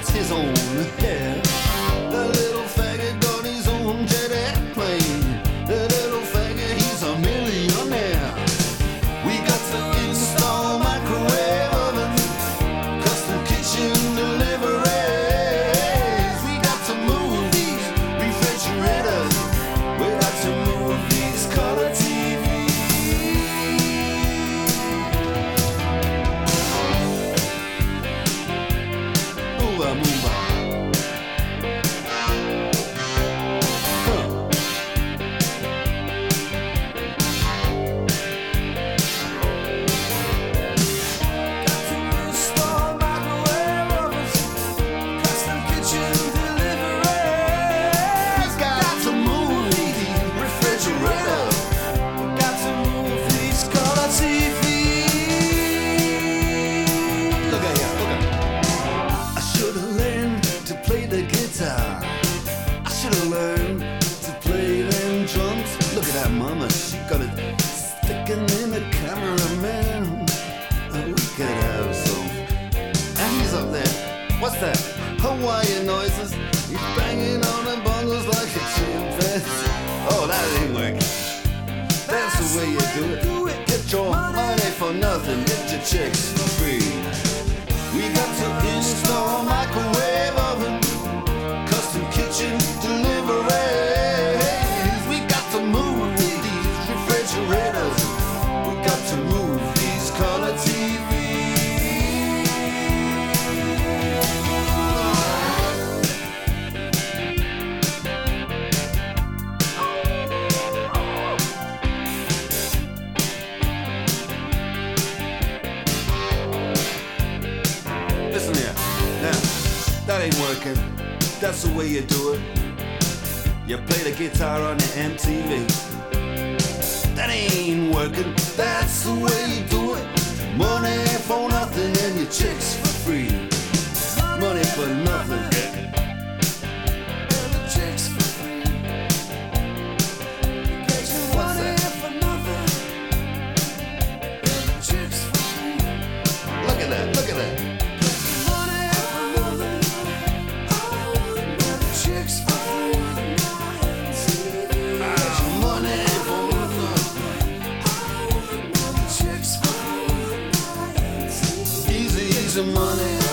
that's his own hair. The little faggot got his own jet airplane. The little faggot, he's a millionaire. We got to install microwave oven, custom kitchen deliveries. We got to move these refrigerators. We got to move these color TVs. Move on, move on. I should've learned to play them drums. Look at that mama, she got it sticking in the cameraman. Oh, we could have some. And he's up there. What's that? Hawaiian noises. He's banging on the bongos like a chimpanzee. Oh, that ain't working. That's the way you do it. Get your money for nothing. Get your chicks for free. We got to install microwave oven, custom kitchen deliveries. We got to move these refrigerators. We got to move these color TVs. Listen here, now, that ain't working. That's the way you do it. You play the guitar on the MTV. That ain't working. That's the way you do it. Money for nothing and your chicks for free. Money for nothing. And the chicks for free. What's that? For nothing. And the chicks for free. Look at that, look at that. Money.